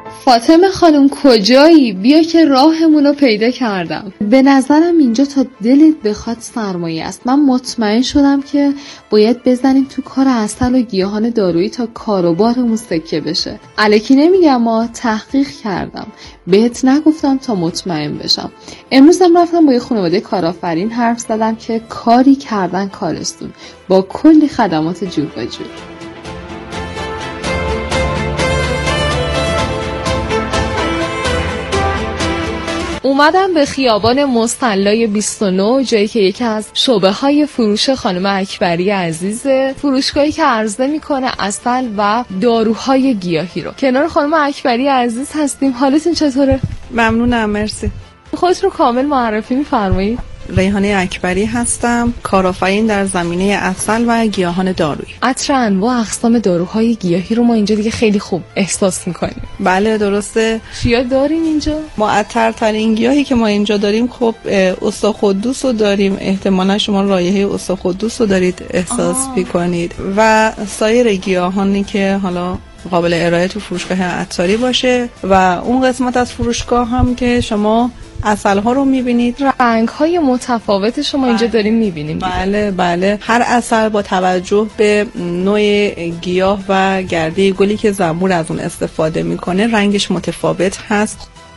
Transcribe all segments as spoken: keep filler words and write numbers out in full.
فاطمه خانم کجایی؟ بیا که راهمون رو پیدا کردم. به نظرم اینجا تا دلت بخواد سرمایه است. من مطمئن شدم که باید بزنیم تو کار عسل و گیاهان دارویی تا کاروبارمون سکه بشه. الکی نمیگم، ما تحقیق کردم، بهت نگفتم تا مطمئن بشم. امروزم رفتم با یه خانواده کارآفرین حرف زدم که کاری کردن کارستون با کلی خدمات جور و جور. اومدم به خیابان مصلی بیست و نه، جایی که یکی از شعبه های فروش خانم اکبری عزیزه، فروشگاهی که عرضه میکنه عسل و داروهای گیاهی رو. کنار خانم اکبری عزیز هستیم. حالتون چطوره؟ ممنونم، مرسی. خودت رو کامل معرفی میفرمایید؟ ریحانه اکبری هستم، کارآفرین در زمینه عسل و گیاهان دارویی. عطر انواع اقسام داروهای گیاهی رو ما اینجا دیگه خیلی خوب احساس میکنیم. بله درسته. چیا داریم اینجا؟ معطرترین گیاهی که ما اینجا داریم خب استاخدوس رو داریم. احتمالا شما رایحه استاخدوس رو دارید احساس میکنید و سایر گیاهانی که حالا قابل ارائه تو فروشگاه عطاری باشه و اون قسمت از فروشگاه هم که شما عسل ها رو میبینید. رنگ های متفاوت شما اینجا داریم میبینیم. بله بله. هر عسل با توجه به نوع گیاه و گرده گلی که زنبور از اون استفاده میکنه رنگش متفاوت هست.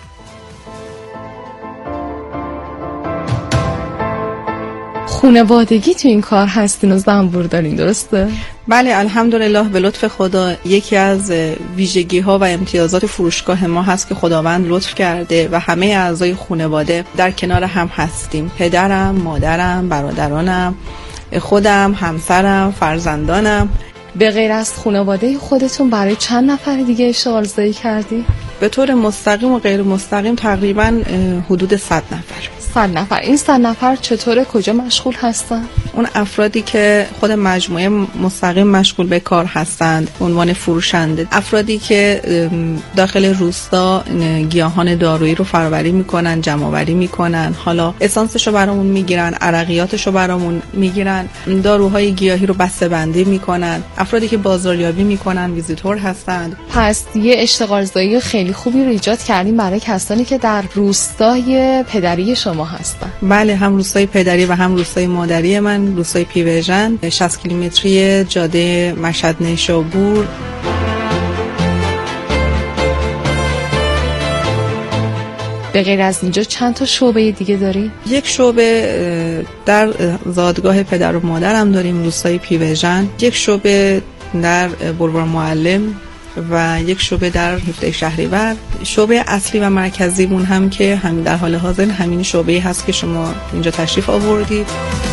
خانوادگی تو این کار هستین و زنبور دارین، درسته؟ بله الحمدلله، به لطف خدا یکی از ویژگی ها و امتیازات فروشگاه ما هست که خداوند لطف کرده و همه اعضای خانواده در کنار هم هستیم. پدرم، مادرم، برادرانم، خودم، همسرم، فرزندانم. به غیر از خانواده خودتون برای چند نفر دیگه اشتغال زایی کردی؟ به طور مستقیم و غیر مستقیم تقریبا حدود صد نفر. صد نفر. این صد نفر چطوره، کجا مشغول هستن؟ اون افرادی که خود مجموعه مستقیم مشغول به کار هستند عنوان فروشنده، افرادی که داخل روستا گیاهان دارویی رو فرآوری میکنن، جمع آوری میکنن، حالا اسانسشو برامون میگیرن، عرقیاتشو برامون میگیرن، داروهای گیاهی رو بسته‌بندی میکنن، افرادی که بازاریابی میکنن، ویزیتور هستند. پس یه اشتغال زایی خیلی خوبی رو ایجاد کردیم برای کسانی که در روستای پدری شما هستن. بله، هم روستای پدری و هم روستای مادری من، روستای پیوژن، شصت کیلومتری جاده مشهد نیشابور. به غیر از اینجا چند تا شعبه دیگه داری؟ یک شعبه در زادگاه پدر و مادرم داریم، روستای پیوژن، یک شعبه در بلوار معلم و یک شعبه در هفده شهریور. شعبه اصلی و مرکزیمون هم که همین در حال حاضر همین شعبه‌ای هست که شما اینجا تشریف آوردید.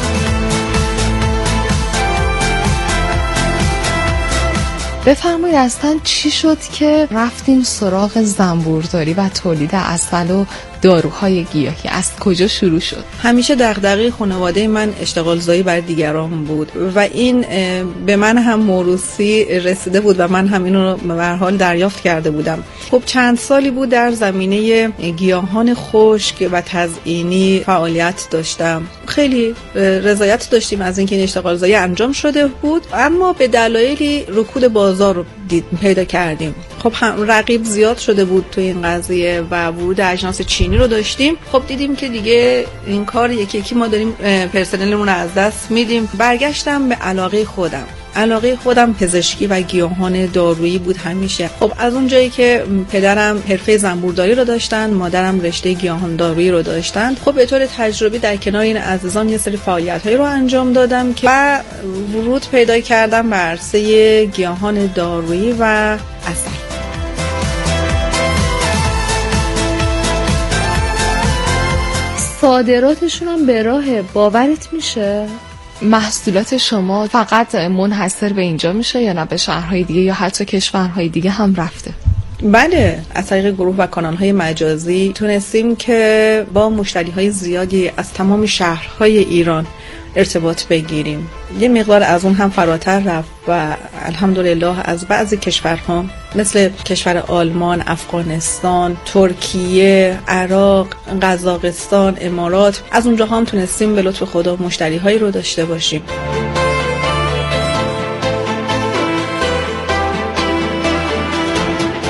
بفرمایید اصلا چی شد که رفتین سراغ زنبورداری و تولید عسل و داروهای گیاهی؟ از کجا شروع شد؟ همیشه دغدغه خانواده من اشتغال زایی بر دیگران بود و این به من هم موروثی رسیده بود و من هم اینو به هر حال دریافت کرده بودم. خب چند سالی بود در زمینه گیاهان خشک و تزیینی فعالیت داشتم. خیلی رضایت داشتیم از اینکه این اشتغال زایی انجام شده بود، اما به دلایلی رکود بازار رو دید پیدا کردیم. خب هم رقیب زیاد شده بود تو این قضیه و ورود اجناس چینی رو داشتیم. خب دیدیم که دیگه این کار یکی یکی ما داریم پرسنلمون رو از دست میدیم. برگشتم به علاقه خودم. علاقه خودم پزشکی و گیاهان دارویی بود همیشه. خب از اون جایی که پدرم حرفه زنبورداری رو داشتن، مادرم رشته گیاهان دارویی رو داشتن، خب به طور تجربی در کنار این عزیزان یه سری فعالیت‌هایی رو انجام دادم که و ورود پیدا کردم به عرصه گیاهان دارویی و عسل. صادراتشون هم به راه، باورت میشه؟ محصولات شما فقط منحصر به اینجا میشه یا نه به شهرهای دیگه یا حتی کشورهای دیگه هم رفته؟ بله، از طریق گروه و کانال‌های مجازی تونستیم که با مشتری‌های زیادی از تمام شهرهای ایران ارتباط بگیریم. یه مقدار از اون هم فراتر رفت و الحمدلله از بعضی کشورها مثل کشور آلمان، افغانستان، ترکیه، عراق، قزاقستان، امارات، از اونجا هم تونستیم به لطف خدا مشتری‌هایی رو داشته باشیم.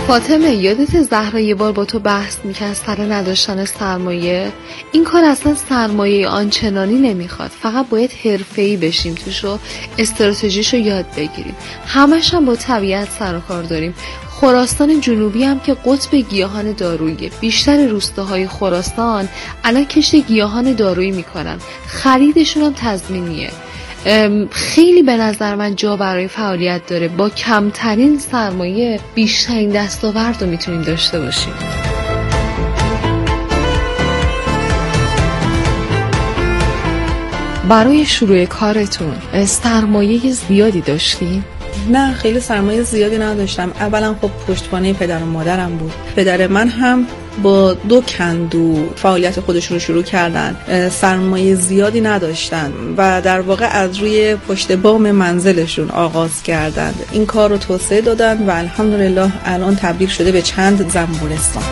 فاطمه، یادت زهرا یه بار با تو بحث میکرد سر نداشتن سرمایه؟ این کار اصلا سرمایه آنچنانی نمیخواد، فقط باید حرفه‌ای بشیم توش و استراتژیشو یاد بگیریم. همش هم با طبیعت سر و کار داریم. خراسان جنوبی هم که قطب گیاهان داروییه. بیشتر روستاهای خراسان الان کشت گیاهان دارویی میکنن، خریدشون هم تضمینیه. خیلی به نظر من جا برای فعالیت داره. با کمترین سرمایه بیشترین دستاورد رو میتونیم داشته باشیم. برای شروع کارتون سرمایه زیادی داشتین؟ نه، خیلی سرمایه زیادی نداشتم. اولا خب پشتوانه پدر و مادرم بود. پدر من هم با دو کندو فعالیت خودشون رو شروع کردن، سرمایه زیادی نداشتن و در واقع از روی پشت بام منزلشون آغاز کردند. این کار رو توسعه دادن و الحمدلله الان تبدیل شده به چند زنبورستان.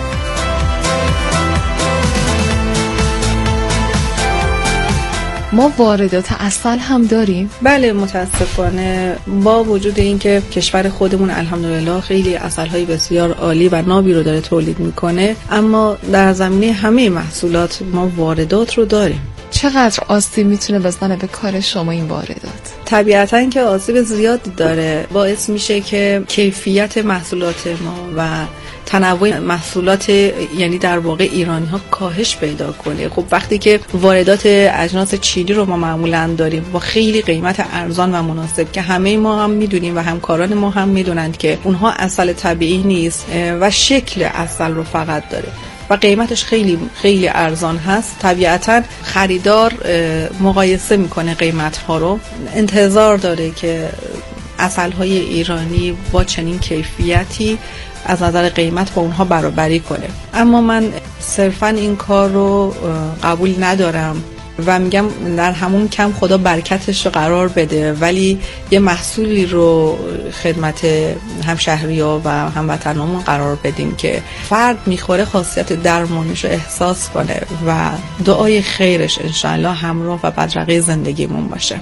ما واردات عسل هم داریم؟ بله، متاسفانه با وجود اینکه کشور خودمون الحمدلله خیلی عسل‌های بسیار عالی و نابی رو داره تولید میکنه، اما در زمینه همه محصولات ما واردات رو داریم. چقدر آسیب میتونه بزنه به کار شما این واردات؟ طبیعتاً که آسیب زیادی داره. باعث میشه که کیفیت محصولات ما و تنوع محصولات یعنی در واقع ایرانی ها کاهش پیدا کنه. خب وقتی که واردات اجناس چینی رو ما معمولاً داریم با خیلی قیمت ارزان و مناسب که همه ما هم میدونیم و همکاران ما هم میدونند که اونها عسل طبیعی نیست و شکل عسل رو فقط داره و قیمتش خیلی خیلی ارزان هست، طبیعتاً خریدار مقایسه میکنه قیمت ها رو، انتظار داره که عسل های ایرانی با چنین کیفیتی از نظر قیمت با اونها برابری کنه. اما من صرفاً این کار رو قبول ندارم و میگم در همون کم خدا برکتش رو قرار بده، ولی یه محصولی رو خدمت همشهری‌ها و هموطنامون قرار بدیم که فرد میخوره خاصیت درمانش رو احساس کنه و دعای خیرش انشاءالله همراه و بدرقه زندگیمون باشه.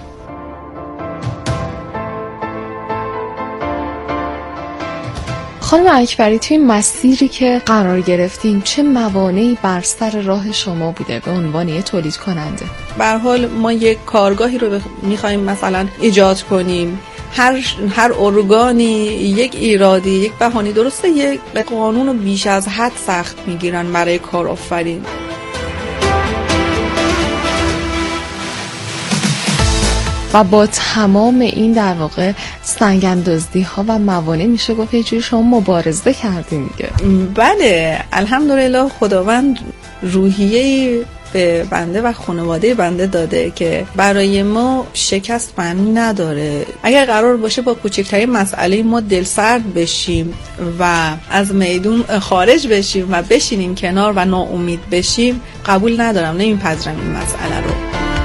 خانم اکبری، توی مسیری که قرار گرفتیم چه موانعی بر سر راه شما بوده به عنوان یه تولید کننده؟ به هر حال ما یک کارگاهی رو می‌خوایم مثلا ایجاد کنیم، هر هر ارگانی یک ایرادی، یک بهانه‌ای، درسته یک قانون رو بیش از حد سخت میگیرن برای کارآفرین. و با تمام این در واقع سنگ‌اندازی ها و موانع میشه گفت یه جوری شما مبارزه کردین دیگه. بله، الحمدلله خداوند روحیه به بنده و خانواده بنده داده که برای ما شکست معنی نداره. اگر قرار باشه با کوچکترین مسئله ما دلسرد بشیم و از میدون خارج بشیم و بشینیم کنار و ناامید بشیم، قبول ندارم، نمیپذیرم این مسئله رو.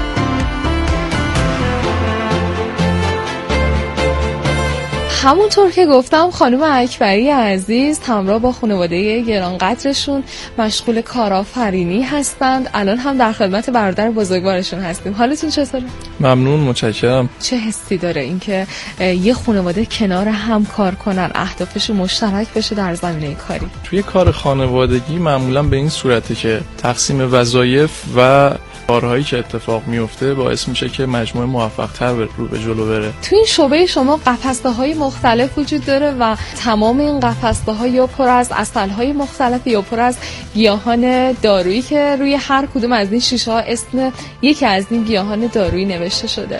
همونطور که گفتم خانم اکبری عزیز همراه با خانواده گرانقدرشون مشغول کارآفرینی هستند. الان هم در خدمت برادر بزرگوارشون هستیم. حالتون چطوره؟ ممنون، متشکرم. چه حسی داره اینکه یه خانواده کنار هم کار کنن، اهدافشون مشترک بشه در زمینه کاری؟ توی کار خانوادگی معمولا به این صورته که تقسیم وظایف و کارهایی که اتفاق میفته باعث میشه که مجموعه موفق‌تر رو به جلو بره. تو این شعبه شما قفسه‌های مختلف وجود داره و تمام این قفسه‌ها یا پر از عسل‌های مختلف یا پر از گیاهان دارویی که روی هر کدوم از این شیشه‌ها اسم یکی از این گیاهان دارویی نوشته شده.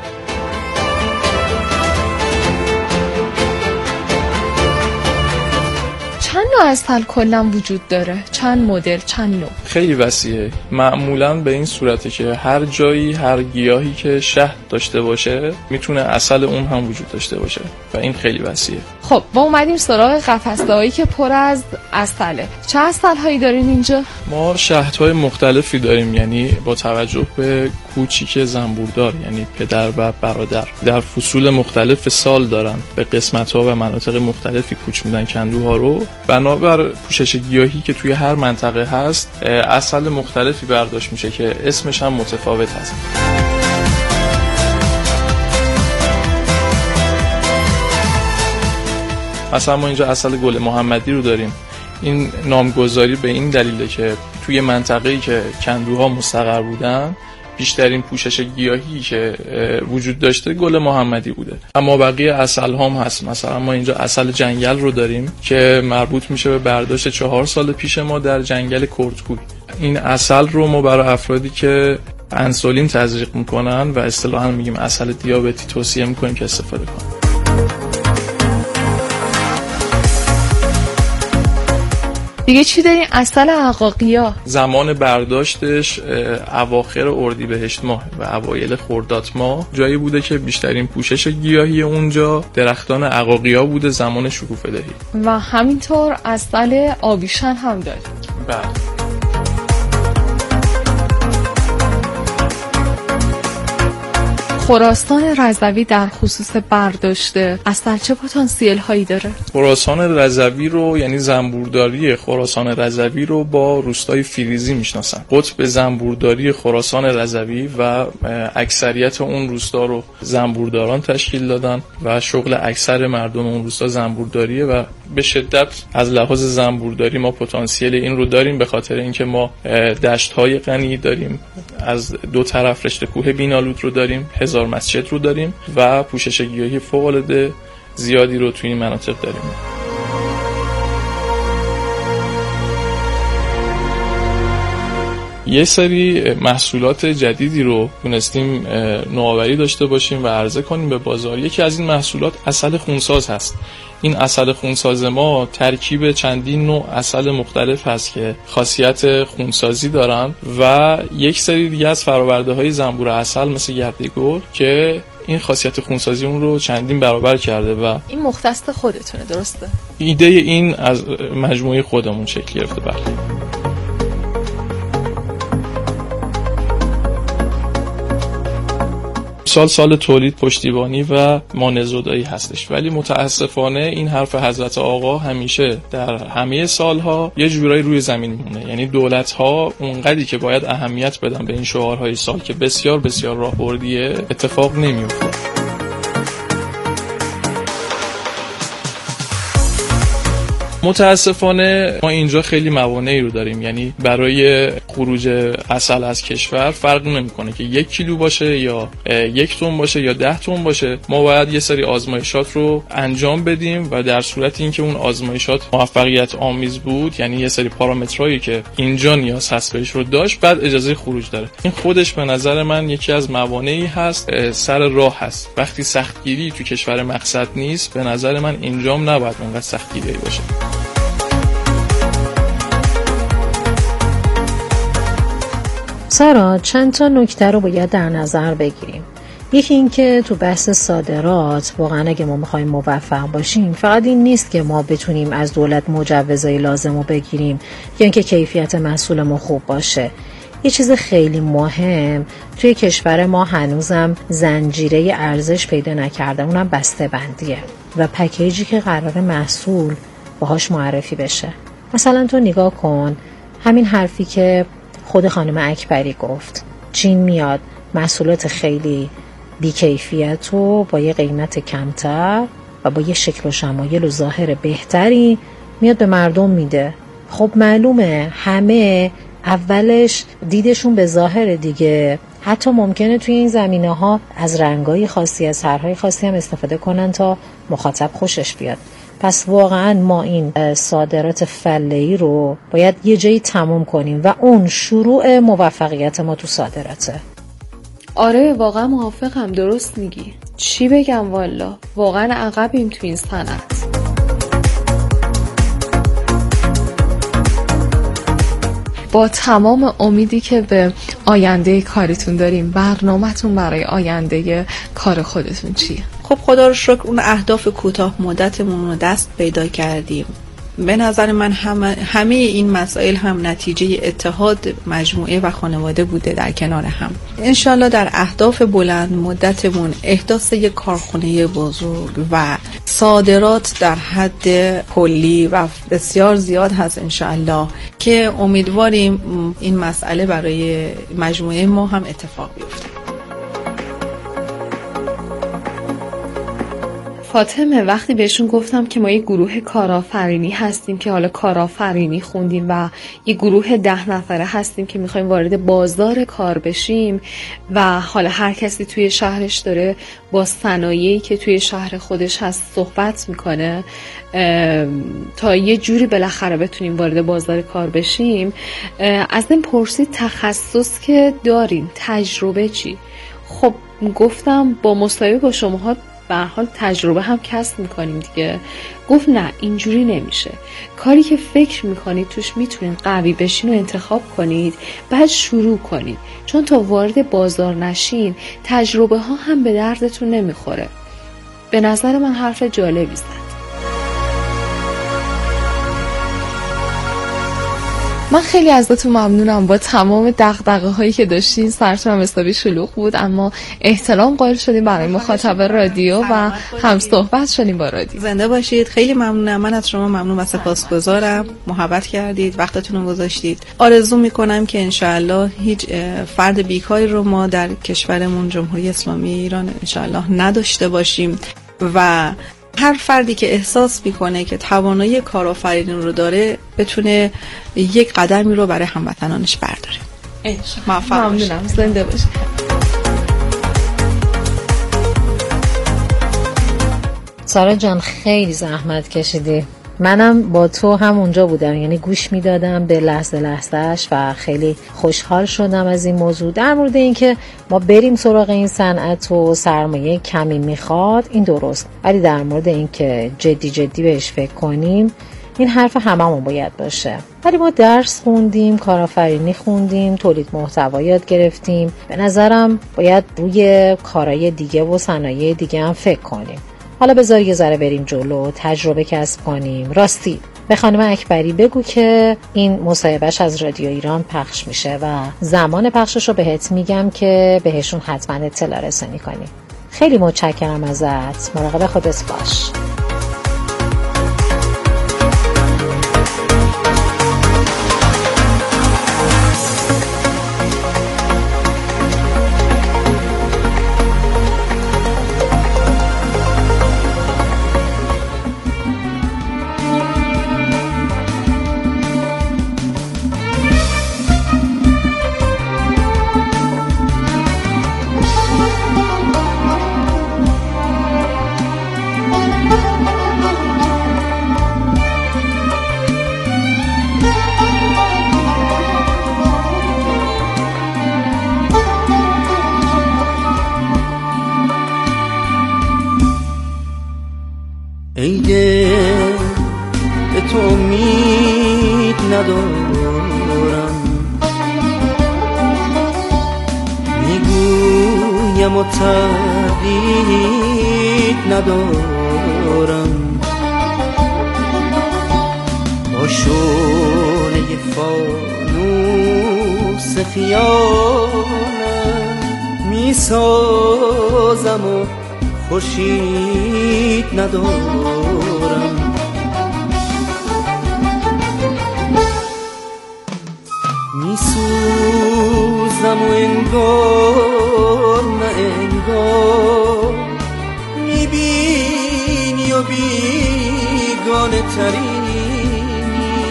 چند نوع عسل کلا وجود داره؟ چند مدل، چند نوع؟ خیلی وسیعه. معمولا به این صورته که هر جایی، هر گیاهی که شهد داشته باشه میتونه عسل اون هم وجود داشته باشه و این خیلی وسیعه. خب ما اومدیم سراغ قفسه‌هایی که پر از عسله. چه عسل‌هایی دارین اینجا؟ ما شهدهای مختلفی داریم، یعنی با توجه به کوچیک زنبوردار، یعنی پدر و برادر، در فصول مختلف سال دارن، به قسمت‌ها و مناطق مختلفی کوچ میدن کندوها رو. بنابر پوشش گیاهی که توی هر منطقه هست عسل مختلفی برداشت میشه که اسمش هم متفاوت هست. مثلا ما اینجا عسل گل محمدی رو داریم. این نامگذاری به این دلیله که توی منطقه‌ای که کندوها مستقر بودن بیشترین پوشش گیاهی که وجود داشته گل محمدی بوده. اما بقیه عسل هم هست. مثلا ما اینجا عسل جنگل رو داریم که مربوط میشه به برداشت چهار سال پیش ما در جنگل کردکوی. این عسل رو ما برای افرادی که انسولین تزریق میکنن و اصطلاحاً میگیم عسل دیابتی توصیه میکنیم که استفاده کنن. دیگه چی داریم؟ عسل عقاقیا زمان برداشتش اواخر اردیبهشت ماه و اوایل خرداد ماه جایی بوده که بیشترین پوشش گیاهی اونجا درختان عقاقیا بوده زمان شکوفه دهی. و همینطور عسل آبیشن هم داریم. بله. خراسان رضوی در خصوص برداشت عسل چه پتانسیل هایی داره؟ خراسان رضوی رو یعنی زنبورداری خراسان رضوی رو با روستای فیریزی میشناسن. قطب زنبورداری خراسان رضوی و اکثریت اون روستا رو زنبورداران تشکیل دادن و شغل اکثر مردم اون روستا زنبورداریه و به شدت از لحاظ زنبورداری ما پتانسیل این رو داریم به خاطر اینکه ما دشت‌های غنی داریم، از دو طرف رشته کوه بینالود رو داریم، هزار مسجد رو داریم و پوشش گیاهی فوق‌العاده زیادی رو توی این مناطق داریم. یه سری محصولات جدیدی رو تونستیم نوآوری داشته باشیم و عرضه کنیم به بازار. یکی از این محصولات عسل خونساز هست. این عسل خونساز ما ترکیب چندین نوع عسل مختلف هست که خاصیت خونسازی دارن و یک سری دیگه از فرآورده های زنبور عسل مثل گرده گل که این خاصیت خونسازی اون رو چندین برابر کرده و این مختص خودتونه، درسته؟ ایده این از مجموعه خودمون شکل گرفته. بله. سال سال تولید پشتیبانی و مانع‌زدایی هستش، ولی متاسفانه این حرف حضرت آقا همیشه در همه سالها یه جورایی روی زمین میمونه. یعنی دولت‌ها اونقدری که باید اهمیت بدن به این شعارهای سال که بسیار بسیار راهبردیه اتفاق نمیفته. متاسفانه ما اینجا خیلی موانعی رو داریم. یعنی برای خروج عسل از کشور فرق نمیکنه که یک کیلو باشه یا یک تن باشه یا ده تن باشه، ما باید یه سری آزمایشات رو انجام بدیم و در صورت اینکه اون آزمایشات موفقیت آمیز بود، یعنی یه سری پارامترایی که اینجا نیاز هست بهش رو داشت، بعد اجازه خروج داره. این خودش به نظر من یکی از موانعی هست، سر راه هست. وقتی سختگیری تو کشور مقصد نیست، به نظر من اینجام نباید اونقدر سختگیری باشه. سارا، چند تا نکته رو باید در نظر بگیریم. یکی این که تو بحث صادرات واقعا اگه ما میخوایم موفق باشیم، فقط این نیست که ما بتونیم از دولت مجوزهای لازم رو بگیریم یا اینکه کیفیت محصول ما خوب باشه. یه چیز خیلی مهم توی کشور ما هنوزم زنجیره ارزش پیدا نکرده، اونم بسته بندیه و پکیجی که قرار محصول باهاش معرفی بشه. مثلا تو نگاه کن همین حرفی که خود خانم اکبری گفت، چین میاد محصولات خیلی بیکیفیت و با یه قیمت کمتر و با یه شکل و شمایل و ظاهر بهتری میاد به مردم میده. خب معلومه همه اولش دیدشون به ظاهر دیگه، حتی ممکنه توی این زمینه ها از رنگای خاصی از سرهای خاصی هم استفاده کنن تا مخاطب خوشش بیاد. پس واقعا ما این صادرات فله‌ای رو باید یه جایی تموم کنیم و اون شروع موفقیت ما تو صادراته. آره واقعا موافقم، درست میگی. چی بگم والا، واقعا عقبیم تو این صنعت. با تمام امیدی که به آینده کارتون داریم، برنامه‌تون برای آینده کار خودتون چیه؟ خب خدا رو شکر اون اهداف کوتاه مدتمون رو دست پیدا کردیم. به نظر من همه, همه این مسائل هم نتیجه اتحاد مجموعه و خانواده بوده در کنار هم. انشالله در اهداف بلند مدتمون احداث یک کارخانه بزرگ و صادرات در حد کلی و بسیار زیاد هست انشالله که امیدواریم این مسئله برای مجموعه ما هم اتفاق بیفته. فاطمه وقتی بهشون گفتم که ما یه گروه کارآفرینی هستیم که حالا کارآفرینی خوندیم و یه گروه ده نفره هستیم که میخوایم وارد بازار کار بشیم و حالا هر کسی توی شهرش داره با صنایعی که توی شهر خودش هست صحبت میکنه تا یه جوری بالاخره بتونیم وارد بازار کار بشیم، از این پرسید تخصص که دارین، تجربه چی؟ خب گفتم با مصاحبه با شماها به هر حال تجربه هم کسب میکنیم دیگه. گفت نه اینجوری نمیشه، کاری که فکر میکنید توش میتونید قوی بشین و انتخاب کنید بعد شروع کنید، چون تا وارد بازار نشین تجربه ها هم به دردتون نمیخوره. به نظر من حرف جالبی زد. من خیلی ازتون ممنونم. با تمام دغدغه هایی که داشتین سرتون هم حسابی شلوغ بود، اما احترام قائل شدیم برای مخاطب رادیو و هم صحبت شدیم با رادیو. زنده باشید. خیلی ممنونم. من از شما ممنون و سپاسگزارم. محبت کردید، وقتتون رو گذاشتید. آرزو میکنم که انشالله هیچ فرد بیکاری رو ما در کشورمون جمهوری اسلامی ایران انشالله نداشته باشیم و هر فردی که احساس میکنه که توانایی کارآفرینی رو داره بتونه یک قدمی رو برای هموطنانش برداره. موفق باشید. ممنونم. زنده باشید. سارا جان خیلی زحمت کشیدی. منم با تو هم اونجا بودم، یعنی گوش میدادم به لحظه لحظهش و خیلی خوشحال شدم از این موضوع. در مورد این که ما بریم سراغ این صنعت و سرمایه کمی میخواد این درست، ولی در مورد این که جدی جدی بهش فکر کنیم این حرف هممون باید باشه. ولی ما درس خوندیم، کارآفرینی خوندیم، تولید محتوا یاد گرفتیم، به نظرم باید روی کارهای دیگه و صنایع دیگه هم فکر کنیم. حالا بذار یه ذره بریم جلو، تجربه کسب کنیم. راستی به خانم اکبری بگو که این مصاحبهش از رادیو ایران پخش میشه و زمان پخشش رو بهت میگم که بهشون حتما اطلاع رسانی کنی. خیلی متشکرم ازت. مراقب خودت باش. ای دل به تو امید ندارم، میگویم و تردید ندارم، با شعله فانوس خیالم میسازم و خورشید ندارم. میسوزم و انگار نه انگار میبینی و بیگانه ترینی،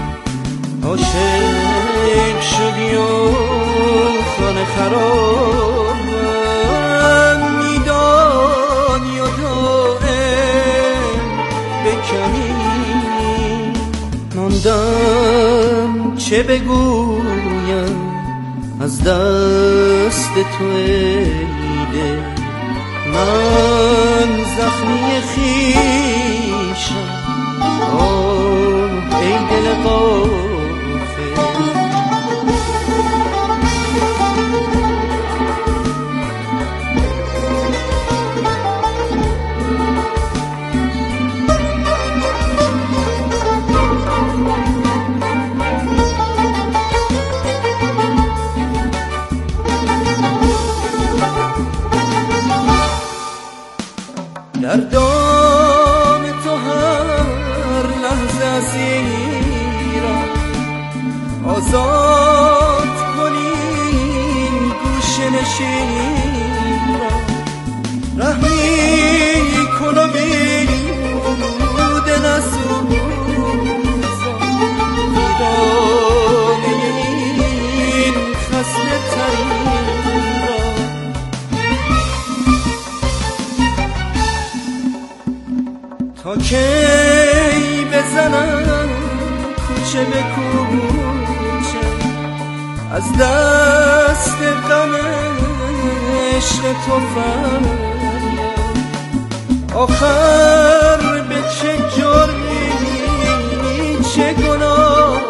عاشق شدی و خانه خراب ماندم چه بگویم از دست تو ای دل، من زخمی خویشم آه ای دل غافل. در دام تو هر لحظه اسیرم، آزاد کنی گوشه نشینم، رحمی کن و بیهود نسوزان ویرانه این خسته ترین را. تا کی بزنم کوچه به کوچه از دست غم عشق تو فریاد، آخر به چه جرمی چه گناه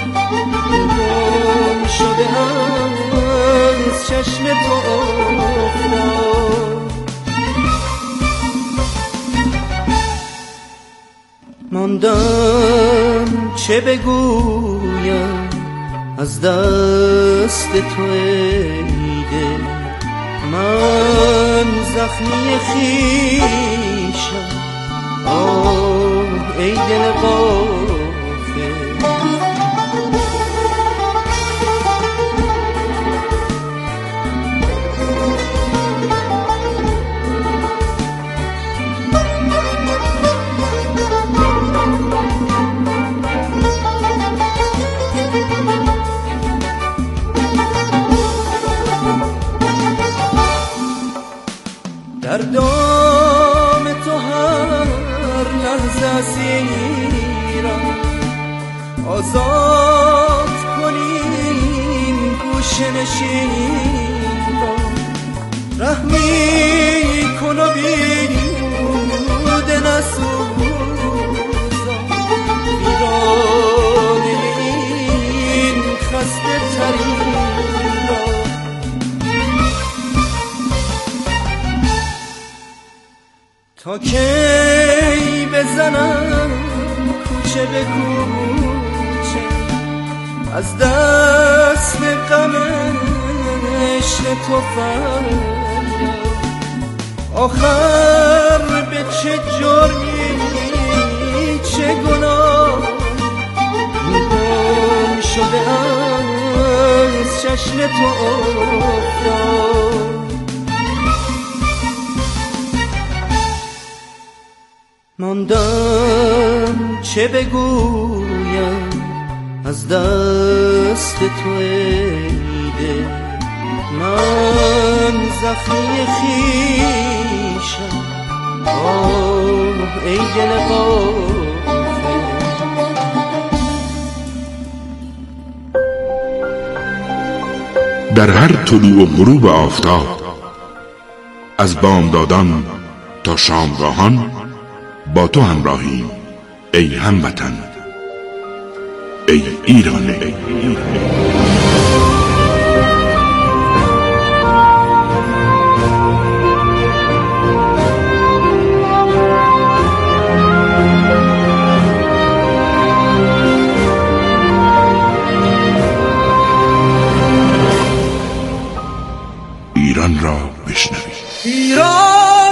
گم شده از چشم تو افتاد. ماندم چه بگویم از دست تو ای دل، من زخمی خویشم آه ای دل غافل. در دام تو هر لحظه اسیرم، آزاد کنیم گوشه نشین را. رحمی کن و بیهوده نسوزان ویرانه این خسته ترین را. تا کی بزنم کوچه به کوچه از دست غم عشق تو فریاد، آخر به چه جرمی چه گناه گم شده از چشم تو افتاد. ماندم چه بگویم از دست تو ای دل، من زخمی خویشم آه ای دل غافل. در هر طلوع و غروب آفتاب، از بامدادان تا شامگاهان با تو همراهیم ای هموطن، ای ایران. ای ایران. ایران را بشنوید. ایران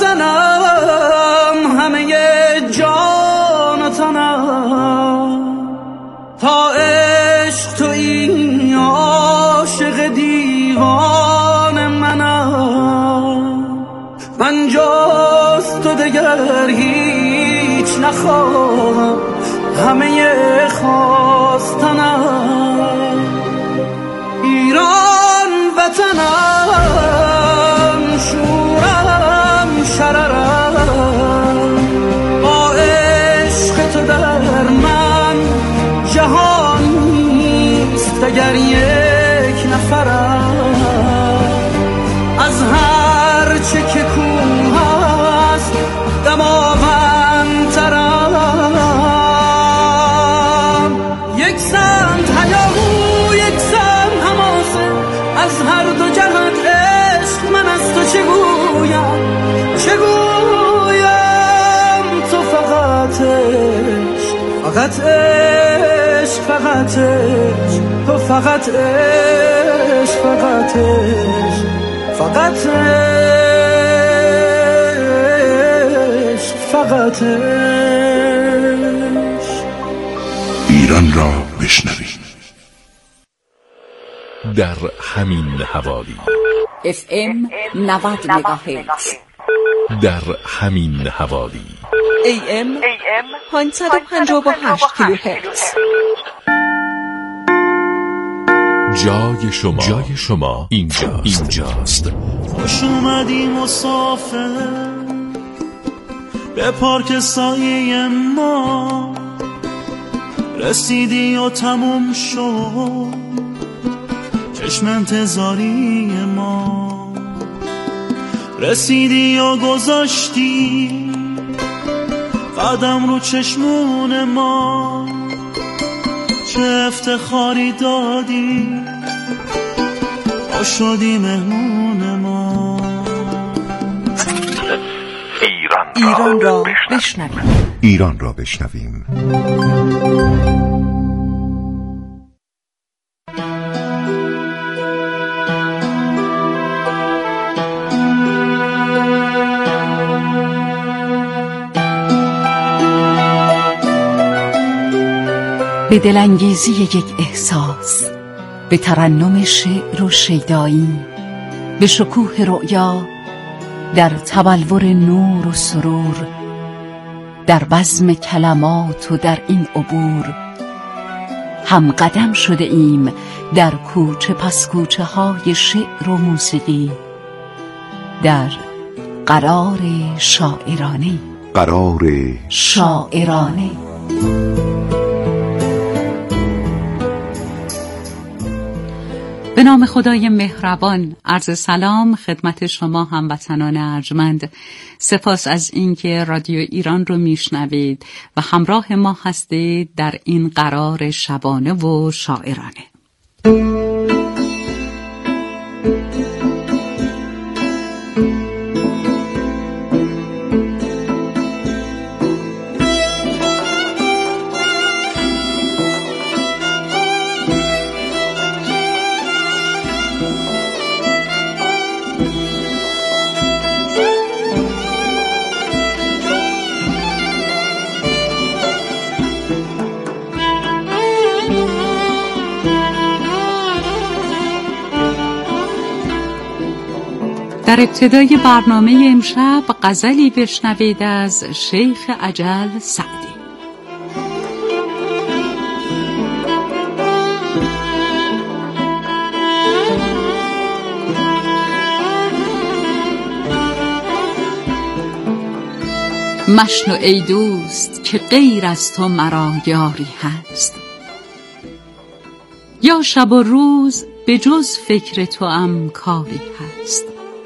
وطنم همه جان و تنم، تا عشق تو این عاشق دیوان منم. من جز تو دگر هیچ نخواهم، همه خواستنم. ایران وطنم شورم شررم، با عشق تو در من جهان نیست اگر یک نفرم. از هر چه که کوه هست دماوندترم. یک سمت هیاهو یک سمت حماسه، از هر دو جهت عشق من از تو چه گویم چه گویم. تو فقط عشق فقط عشق فقط عشق، تو فقط عشق فقط عشق فقط عشق فقط عشق. ایران را بشنوید. در همین حوالی اف ام نود مگاهرتز در همین حوالی. ای ام پانصد و پنجاه و هشت کیلوهرتز. جای شما جای شما اینجاست, اینجاست. خوش اومدی مسافر به پارک سایه ما، رسیدی و تموم شد چشم انتظاری ما، رسیدی و گذاشتی قدم رو چشمون ما، چه افتخاری دادی با شدی مهمون ما. ایران را بشنویم. ایران را بشنویم. به دلانگیزی یک احساس، به ترنم شعر و شیدایی، به شکوه رؤیا، در تبلور نور و سرور، در بزم کلمات و در این عبور، هم قدم شده ایم در کوچه پس کوچه های شعر و موسیقی، در قرار شاعرانه قرار شاعرانه. به نام خدای مهربان، عرض سلام خدمت شما هموطنان ارجمند. سپاس از اینکه رادیو ایران رو میشنوید و همراه ما هستید در این قرار شبانه و شاعرانه. در ابتدای برنامه امشب غزلی بشنوید از شیخ اجل سعدی. مشنو ای دوست که غیر از تو مرا یاری هست، یا شب و روز به جز فکر تو ام کاری هست.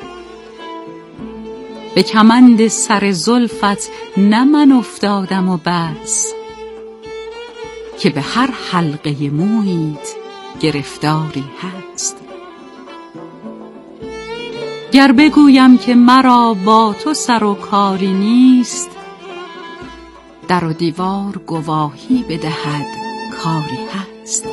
به کمند سر زلفت نه من افتادم و بس، که به هر حلقه مویت گرفتاری هست. گر بگویم که مرا با تو سر و کاری نیست، در و دیوار گواهی بدهد کاری هست.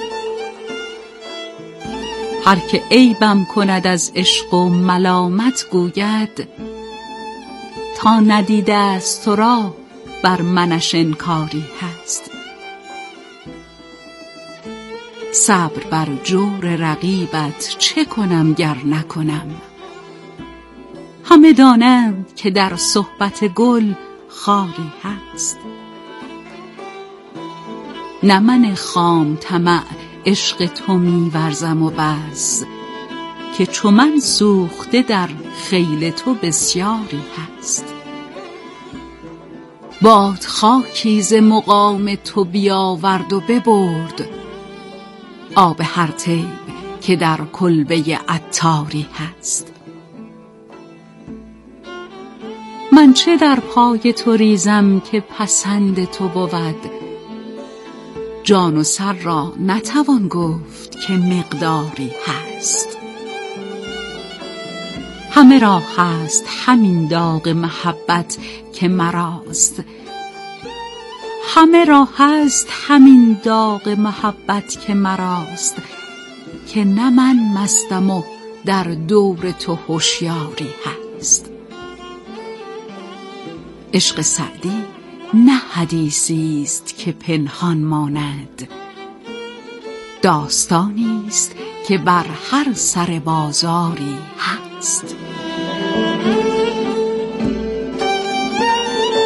هر که عیبم کند از عشق و ملامت گوید، تا ندیده است تو را بر منش انکاری هست. صبر بر جور رقیبت چه کنم گر نکنم، همه دانند که در صحبت گل خاری هست. نه من خام طمع عشق تو می ورزم و بس، که چو من سوخته در خیل تو بسیاری هست. باد خاکی ز مقام تو بیاورد و ببرد، آب هر طیب که در کلبه عطاری هست. من چه در پای تو ریزم که پسند تو بود، جان و سر را نتوان گفت که مقداری هست. همه را هست همین داغ محبت که مراست، همه را هست همین داغ محبت که مراست، که نه من مستم و در دور تو هوشیاری هست. عشق سعدی نه حدیثی است که پنهان ماند، داستانی است که بر هر سر بازاری هست.